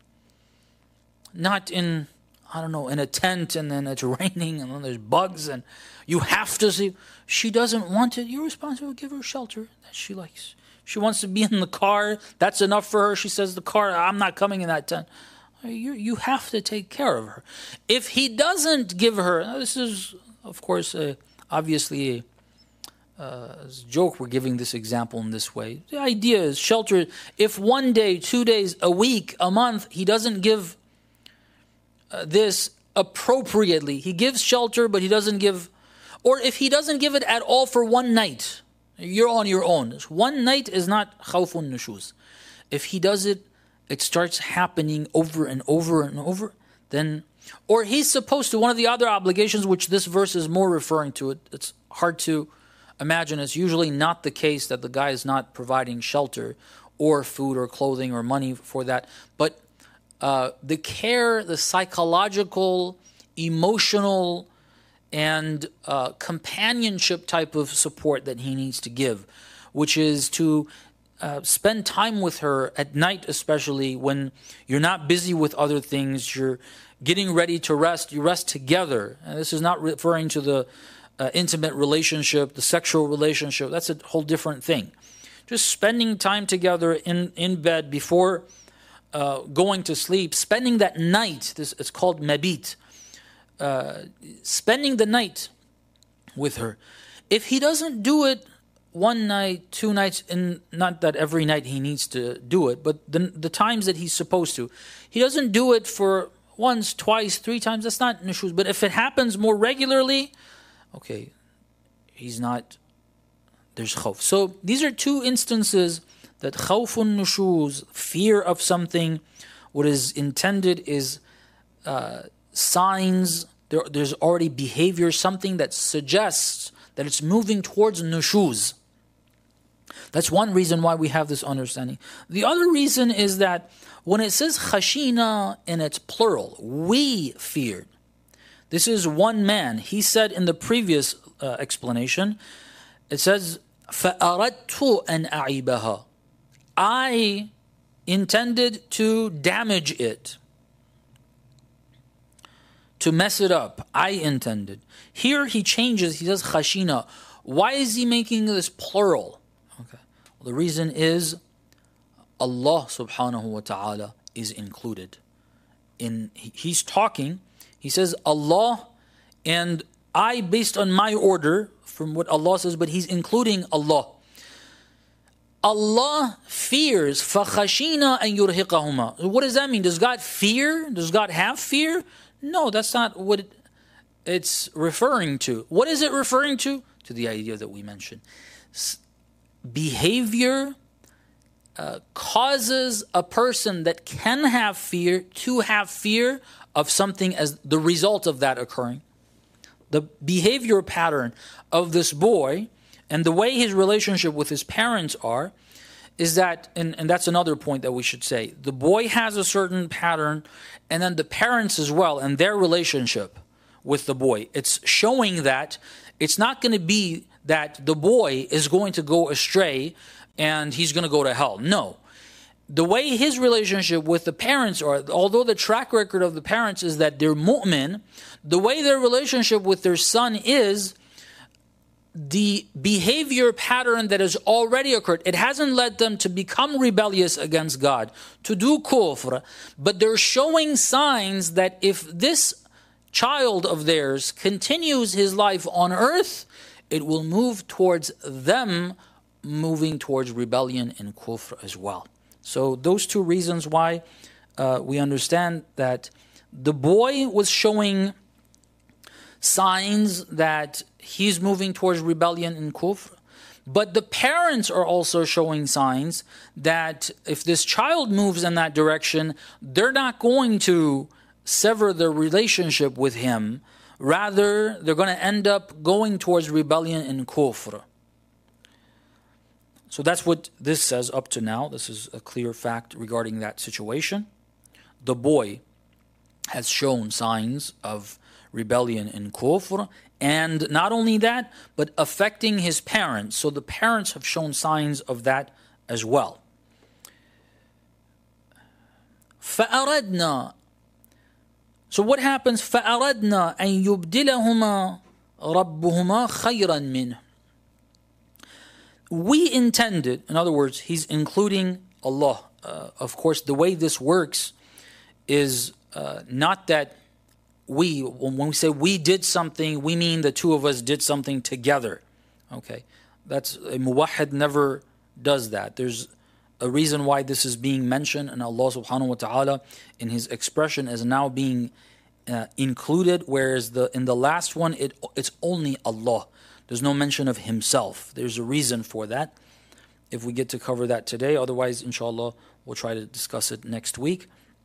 Not in, I don't know, in a tent and then it's raining and then there's bugs and you have to see. She doesn't want it, you're responsible to give her shelter that she likes. She wants to be in the car. That's enough for her. She says, the car, I'm not coming in that tent. You, you have to take care of her. If he doesn't give her, this is, of course, uh, obviously a, uh, a joke. We're giving this example in this way. The idea is shelter. If one day, two days, a week, a month, he doesn't give uh, this appropriately. He gives shelter, but he doesn't give, or if he doesn't give it at all for one night, you're on your own. One night is not khawfun nushuz. If he does it, it starts happening over and over and over, then, or he's supposed to, one of the other obligations, which this verse is more referring to, it, it's hard to imagine. It's usually not the case that the guy is not providing shelter or food or clothing or money for that. But uh, the care, the psychological, emotional, and uh, companionship type of support that he needs to give, which is to uh, spend time with her at night, especially when you're not busy with other things, you're getting ready to rest, you rest together. And this is not referring to the uh, intimate relationship, the sexual relationship. That's a whole different thing. Just spending time together in, in bed before uh, going to sleep, spending that night, this it's called mabit, Uh, spending the night with her. If he doesn't do it one night, two nights, and not that every night he needs to do it, but the, the times that he's supposed to, he doesn't do it for once, twice, three times, that's not nushuz. But if it happens more regularly, okay, he's not, there's khawf. So these are two instances that khawfun nushuz, fear of something, what is intended is uh, signs, there, there's already behavior, something that suggests that it's moving towards nushuz. That's one reason why we have this understanding. The other reason is that when it says khashina in its plural, we feared. This is one man. He said in the previous uh, explanation, it says, فَأَرَدْتُ أَنْ أَعِيبَهَا. I intended to damage it, to mess it up. I intended. Here he changes, he says khashina. Why is he making this plural? Okay. Well, the reason is Allah subhanahu wa ta'ala is included. In he's talking, he says Allah, and I based on my order from what Allah says, but he's including Allah. Allah fears فَخَشِينَا أَن يُرْهِقَهُمَا. What does that mean? Does God fear? Does God have fear? No, that's not what it, it's referring to. What is it referring to? To the idea that we mentioned. S- behavior uh, causes a person that can have fear to have fear of something as the result of that occurring. The behavior pattern of this boy and the way his relationship with his parents are is that, and, and that's another point that we should say, the boy has a certain pattern, and then the parents as well, and their relationship with the boy. It's showing that it's not going to be that the boy is going to go astray and he's going to go to hell. No. The way his relationship with the parents are, although the track record of the parents is that they're mu'min, the way their relationship with their son is the behavior pattern that has already occurred. It hasn't led them to become rebellious against God, to do kufr, but they're showing signs that if this child of theirs continues his life on earth, it will move towards them moving towards rebellion and kufr as well. So those two reasons why uh, we understand that the boy was showing signs that he's moving towards rebellion and kufr, but the parents are also showing signs that if this child moves in that direction, they're not going to sever their relationship with him. Rather, they're going to end up going towards rebellion and kufr. So that's what this says up to now. This is a clear fact regarding that situation. The boy has shown signs of rebellion and kufr, and not only that, but affecting his parents. So the parents have shown signs of that as well. فَأَرَدْنَا So what happens? فَأَرَدْنَا أَن يُبْدِلَهُمَا رَبُّهُمَا خَيْرًا مِنْهُ We intended, in other words, he's including Allah. Uh, of course, the way this works is uh, not that we, when we say we did something, we mean the two of us did something together. Okay, that's, a muwahhid never does that. There's a reason why this is being mentioned, and Allah subhanahu wa ta'ala in his expression is now being uh, included, whereas the in the last one, it it's only Allah. There's no mention of himself. There's a reason for that. If we get to cover that today, otherwise, inshallah, we'll try to discuss it next week.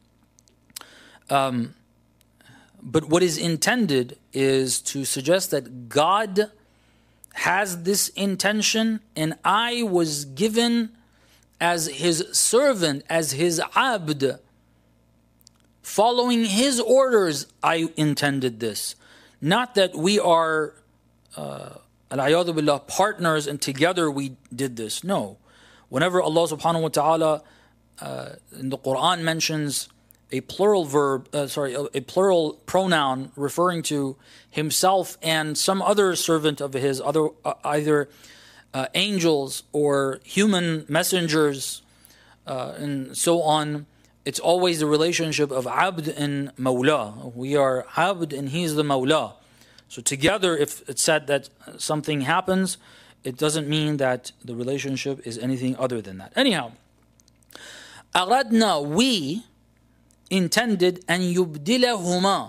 Um, but what is intended is to suggest that God has this intention, and I was given as his servant, as his abd, following his orders, I intended this. Not that we are uh, al-ayadu billah, partners and together we did this. No. Whenever Allah subhanahu wa ta'ala uh, in the Quran mentions a plural verb, uh, sorry, a, a plural pronoun referring to himself and some other servant of his, other uh, either uh, angels or human messengers uh, and so on, it's always the relationship of abd and mawla. We are abd and he is the mawla. So together, if it's said that something happens, it doesn't mean that the relationship is anything other than that. Anyhow, أردنا, we intended أن يبدلهما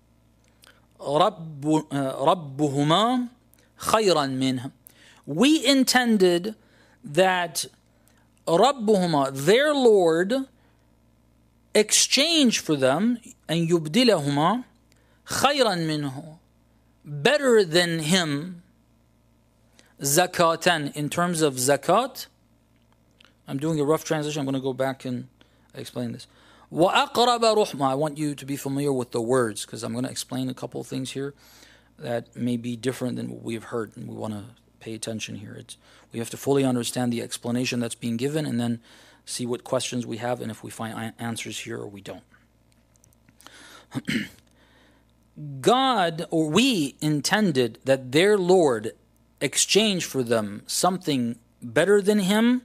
رب ربهما خيرا منه. We intended that ربهما, their Lord, exchange for them أن يبدلهما خيرا منه, better than him, zakatan, in terms of zakat. I'm doing a rough transition. I'm going to go back and explain this. وَأَقْرَبَ رُحْمًا. I want you to be familiar with the words, because I'm going to explain a couple of things here that may be different than what we've heard, and we want to pay attention here. It's, we have to fully understand the explanation that's being given and then see what questions we have and if we find answers here or we don't. God, or we intended that their Lord exchange for them something better than him,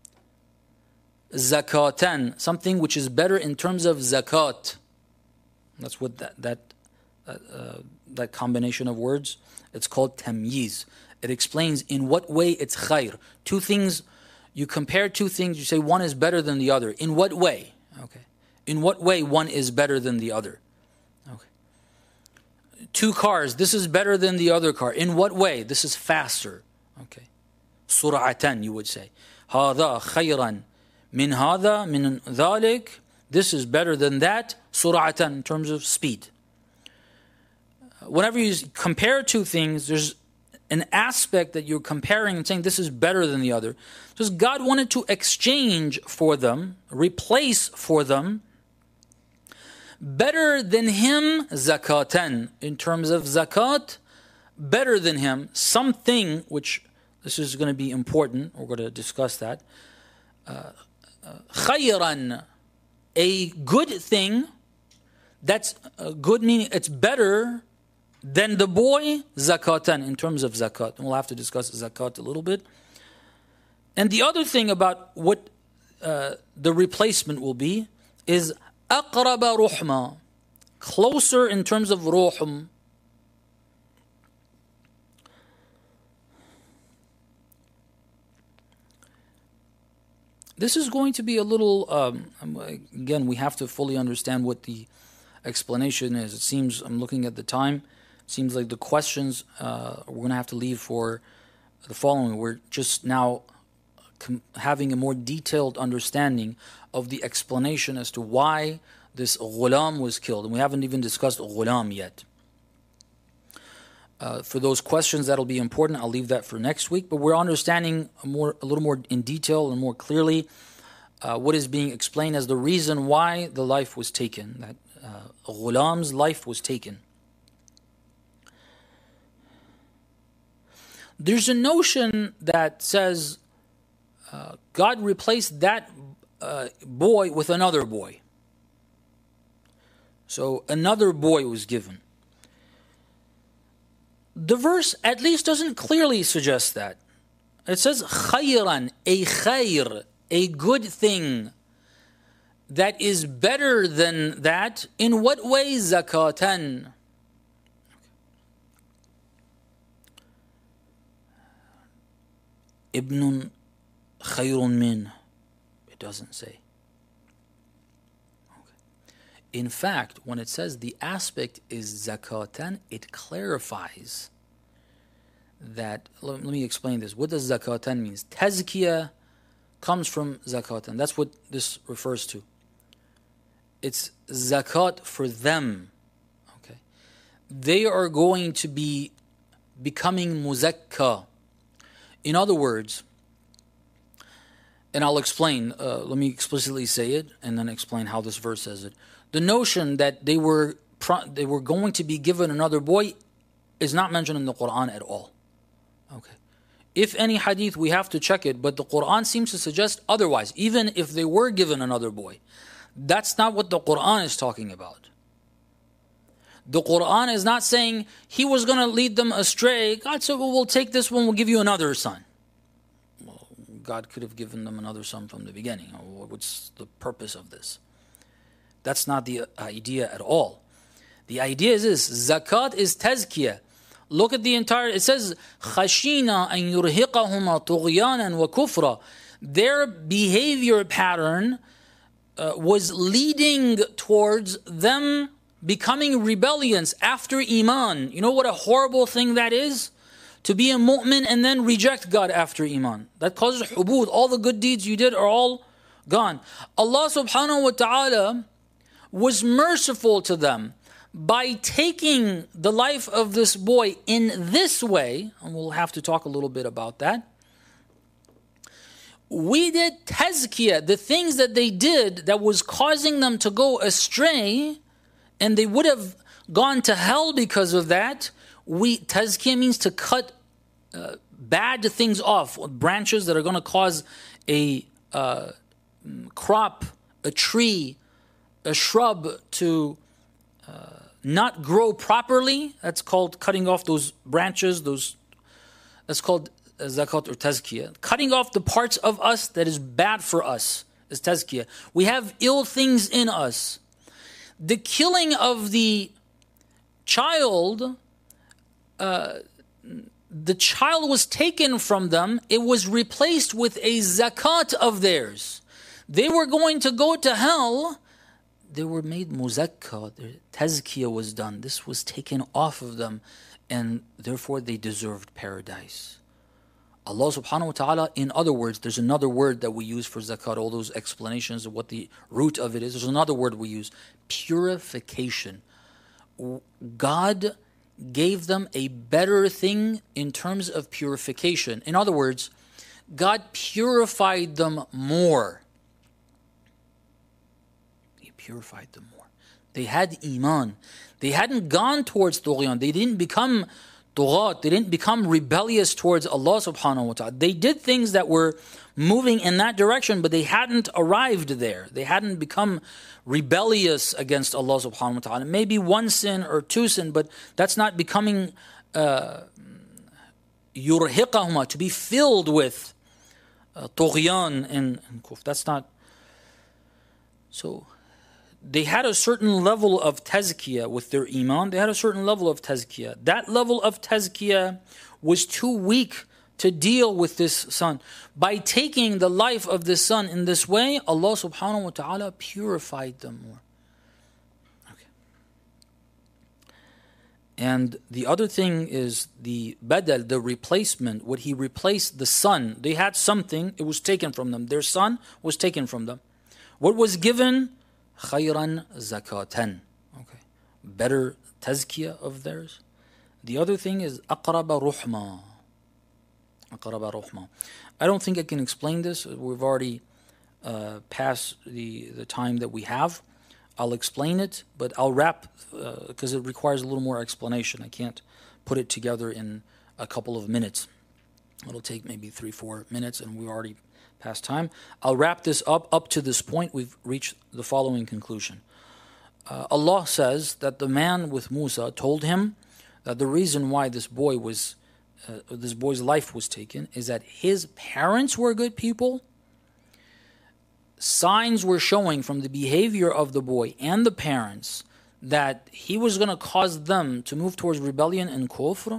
zakatan, something which is better in terms of zakat. That's what that that uh, uh, that combination of words, it's called tamyiz. It explains in what way it's khair. Two things, you compare two things, you say one is better than the other. In what way? Okay. In what way one is better than the other? Okay. Two cars, this is better than the other car. In what way? This is faster. Okay. Sur'atan, you would say. هذا خيرا min hada, min dhalik, this is better than that, sur'atan, in terms of speed. Whenever you compare two things, there's an aspect that you're comparing and saying this is better than the other. Because God wanted to exchange for them, replace for them, better than him zakatan, in terms of zakat, better than him, something which, this is going to be important, we're going to discuss that, uh, uh, khayran, a good thing, that's uh, good meaning it's better than the boy, zakatan, in terms of zakat. And we'll have to discuss zakat a little bit. And the other thing about what uh, the replacement will be is aqraba ruhma, closer in terms of ruhm. This is going to be a little, um, again, we have to fully understand what the explanation is. It seems, I'm looking at the time, it seems like the questions uh, we're going to have to leave for the following. We're just now com- having a more detailed understanding of the explanation as to why this ghulam was killed. And we haven't even discussed ghulam yet. Uh, for those questions, that'll be important. I'll leave that for next week. But we're understanding a, more, a little more in detail and more clearly uh, what is being explained as the reason why the life was taken, that uh, ghulam's life was taken. There's a notion that says uh, God replaced that uh, boy with another boy. So another boy was given. The verse at least doesn't clearly suggest that. It says khayran, a khayr, a good thing that is better than that. In what way? Zakatan. Ibnun khayrun min. It doesn't say. In fact, when it says the aspect is zakatan, it clarifies that. Let, let me explain this. What does zakatan mean? Tazkiyah comes from zakatan. That's what this refers to. It's zakat for them. Okay, they are going to be becoming muzakka. In other words, and I'll explain. Uh, let me explicitly say it, and then explain how this verse says it. The notion that they were they were going to be given another boy is not mentioned in the Quran at all. Okay, if any hadith, we have to check it, but the Quran seems to suggest otherwise. Even if they were given another boy, that's not what the Quran is talking about. The Quran is not saying he was going to lead them astray. God said, "Well, we'll take this one. We'll give you another son." Well, God could have given them another son from the beginning. What's the purpose of this? That's not the idea at all. The idea is this: zakat is tazkiyah. Look at the entire. It says, "Khashina an yurhiqahuma tughyanan wa kufra." Their behavior pattern uh, was leading towards them becoming rebellions after iman. You know what a horrible thing that is? To be a mu'min and then reject God after iman. That causes hubud. All the good deeds you did are all gone. Allah subhanahu wa ta'ala was merciful to them by taking the life of this boy in this way, and we'll have to talk a little bit about that. We did tazkiyah, the things that they did that was causing them to go astray, and they would have gone to hell because of that. We tazkiyah means to cut uh, bad things off, branches that are going to cause a uh, crop, a tree, a shrub to uh, not grow properly. That's called cutting off those branches. Those that's called zakat or tazkiyah. Cutting off the parts of us that is bad for us is tazkiyah. We have ill things in us. The killing of the child, uh, the child was taken from them. It was replaced with a zakat of theirs. They were going to go to hell. They were made muzakka, their tazkiyah was done. This was taken off of them, and therefore they deserved paradise. Allah subhanahu wa ta'ala, in other words, there's another word that we use for zakat, all those explanations of what the root of it is. There's another word we use, purification. God gave them a better thing in terms of purification. In other words, God purified them more. He purified them more. They had iman. They hadn't gone towards tughyan. They didn't become tughat. They didn't become rebellious towards Allah subhanahu wa ta'ala. They did things that were moving in that direction, but they hadn't arrived there. They hadn't become rebellious against Allah subhanahu wa ta'ala. Maybe one sin or two sin, but that's not becoming uh, yurhiqahuma, to be filled with uh, tughyan and, and kufr. That's not. So they had a certain level of tazkiyah with their iman. They had a certain level of tazkiyah. That level of tazkiyah was too weak to deal with this son. By taking the life of this son in this way, Allah subhanahu wa ta'ala purified them more. Okay. And the other thing is the badal, the replacement. What he replaced the son. They had something, it was taken from them. Their son was taken from them. What was given? Khayran zakatan. Okay. Better tazkiyah of theirs. The other thing is aqraba ruhma. Aqraba ruhma. I don't think I can explain this. We've already uh, passed the, the time that we have. I'll explain it, but I'll wrap because uh, it requires a little more explanation. I can't put it together in a couple of minutes. It'll take maybe three, four minutes, and we've already past time. I'll wrap this up. Up to this point, we've reached the following conclusion. Uh, Allah says that the man with Musa told him that the reason why this boy was, uh, this boy's life was taken is that his parents were good people. Signs were showing from the behavior of the boy and the parents that he was going to cause them to move towards rebellion and kufr.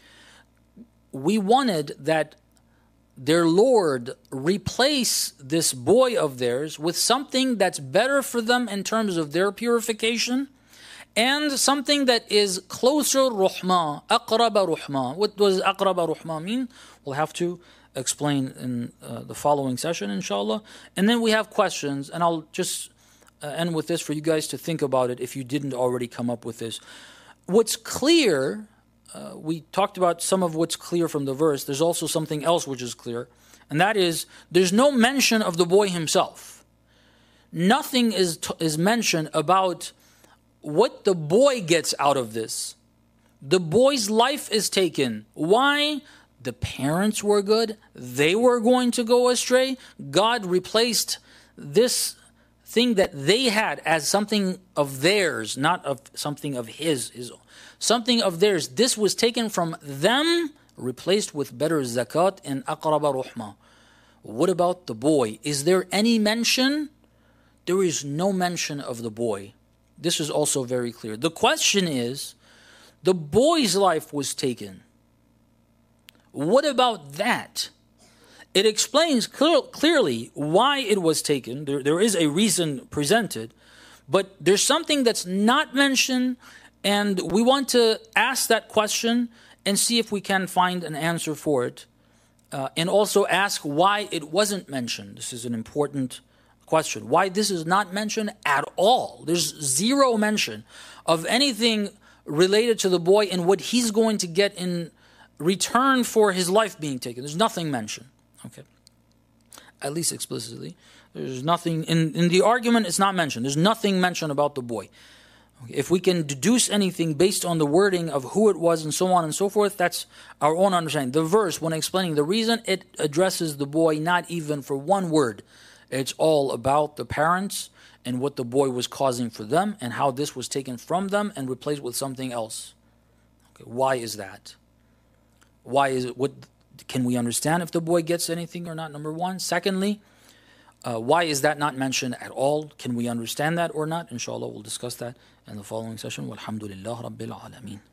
We wanted that their Lord replace this boy of theirs with something that's better for them in terms of their purification and something that is closer ruhma, aqraba ruhma. What does aqraba ruhma mean? We'll have to explain in uh, the following session, inshallah. And then we have questions, and I'll just uh, end with this for you guys to think about it if you didn't already come up with this. What's clear, Uh, we talked about some of what's clear from the verse. There's also something else which is clear, and that is there's no mention of the boy himself. Nothing is t- is mentioned about what the boy gets out of this. The boy's life is taken. Why? The parents were good. They were going to go astray. God replaced this thing that they had as something of theirs, not of something of his, his own. Something of theirs. This was taken from them, replaced with better zakat and aqraba ruhma. What about the boy? Is there any mention? There is no mention of the boy. This is also very clear. The question is, the boy's life was taken. What about that? It explains clear, clearly why it was taken. There, there is a reason presented, but there's something that's not mentioned. And we want to ask that question and see if we can find an answer for it. Uh, and also ask why it wasn't mentioned. This is an important question. Why this is not mentioned at all. There's zero mention of anything related to the boy and what he's going to get in return for his life being taken. There's nothing mentioned. Okay. At least explicitly. There's nothing, in, in the argument it's not mentioned. There's nothing mentioned about the boy. If we can deduce anything based on the wording of who it was and so on and so forth, that's our own understanding. The verse, when explaining the reason, it addresses the boy not even for one word. It's all about the parents and what the boy was causing for them and how this was taken from them and replaced with something else. Okay, why is that? Why is it? What can we understand if the boy gets anything or not? Number one. Secondly, Uh, why is that not mentioned at all? Can we understand that or not? Inshallah, we'll discuss that in the following session. Walhamdulillah Rabbil Alameen.